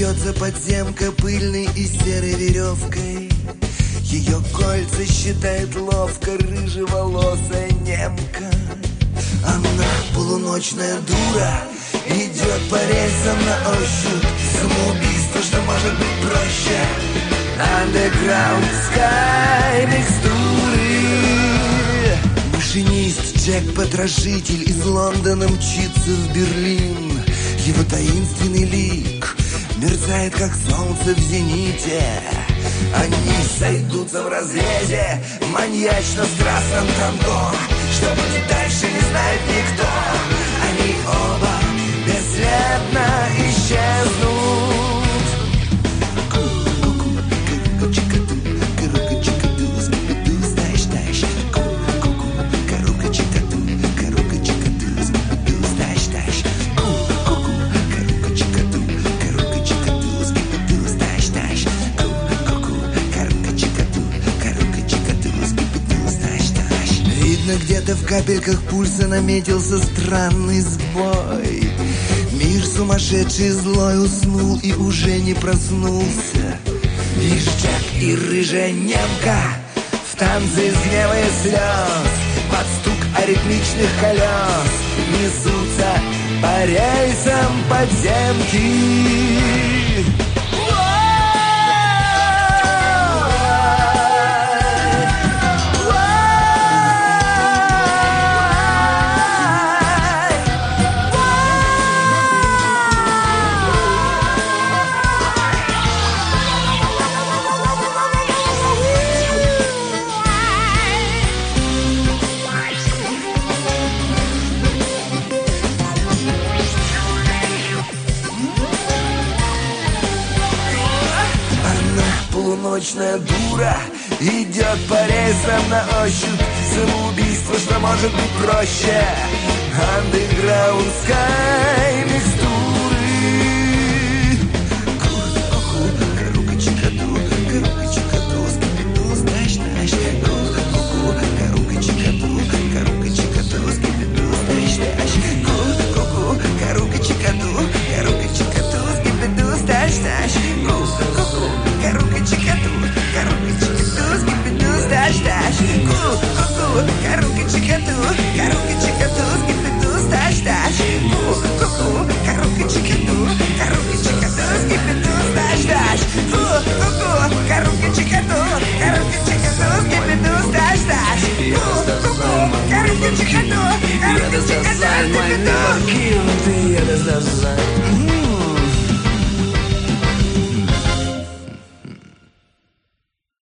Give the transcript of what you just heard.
Вьется подземка пыльной и серой веревкой. Ее кольца считает ловко рыжеволосая немка. Она полуночная дура, идет по рельсам на ощупь. Самоубийство, что может быть проще. Underground Sky микстуры. Машинист Джек-потрошитель из Лондона мчится в Берлин. Его таинственный лик мерцает, как солнце в зените. Они сойдутся в разрезе маньячно-страстном танго. Что будет дальше, не знает никто. Они оба бесследно исчезнут. Где-то в капельках пульса наметился странный сбой. Мир сумасшедший злой уснул и уже не проснулся. Лишь Джек и рыжая немка в танце из гнева и слез, под стук аритмичных колес несутся по рельсам подземки. Полуночная дура идет по рельсам на ощупь. Самоубийство, что может быть проще. Underground Sky микстуры. Корука чикаду, скипиду, знаешь, корука чикаду, скипиду, знаешь, корука чикаду, скипиду, знаешь, корука чикаду, скипиду, знаешь, корука чикаду, скипиду, знаешь, корука чикаду, скипиду, знаешь, корука чикаду, скипиду, знаешь, корука чикаду, Ты едешь за